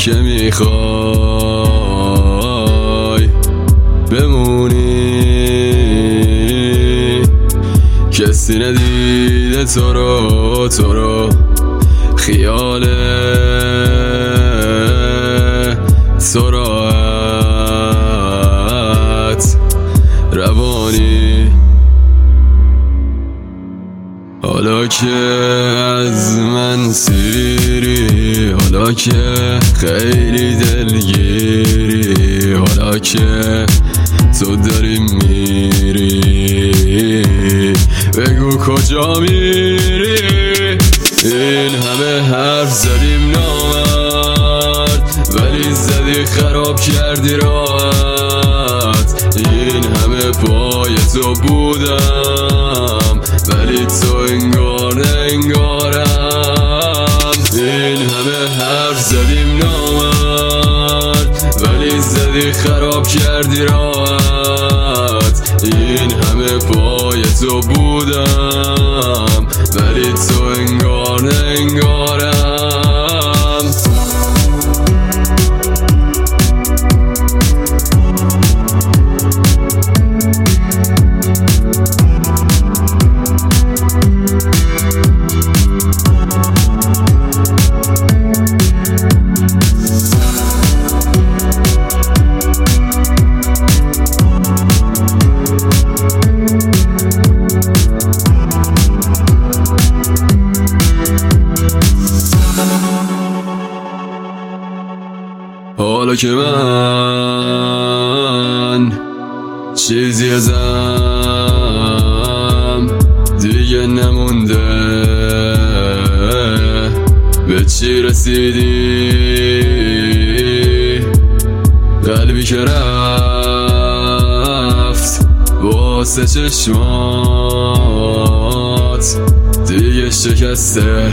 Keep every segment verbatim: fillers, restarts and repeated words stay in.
که میخوای بمونی، کسی ندیده تو رو تو رو خیال تو راحت روانی. حالا که از من سیری، حالا که خیلی دلگیری، حالا که تو داری میری، بگو کجا میری؟ این همه حرف زدیم نامرد، ولی زدی خراب کردی راحت. این همه پای تو بودم، ولی تو انگار نه انگارم. این همه حرف زدیم نامرد، ولی زدی خراب کردی راحت. این همه پای تو بودم، ولی تو انگار نه انگارم. حالا که من چیزی ازم دیگه نمونده، به چی رسیدی؟ قلبی که رفت واسه چشمات دیگه شکسته،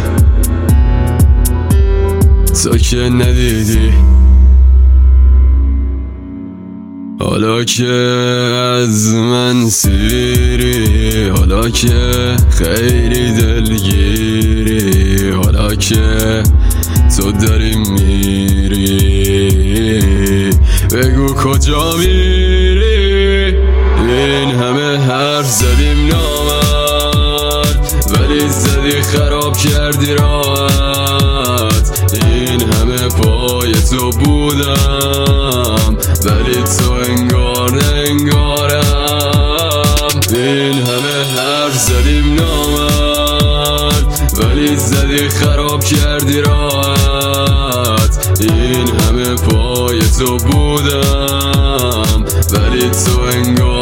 تو که ندیدی. حالا که از من سیری، حالا که خیلی دلگیری، حالا که تو داری میری، بگو کجا میری؟ این همه حرف زدیم نامرد، ولی زدی خراب کردی راحت. این همه پای تو بودم، ولی تو انگار نه انگارم. این همه حرف زدیم نامرد، ولی زدی خراب کردی راحت. این همه پای تو بودم، ولی تو انگار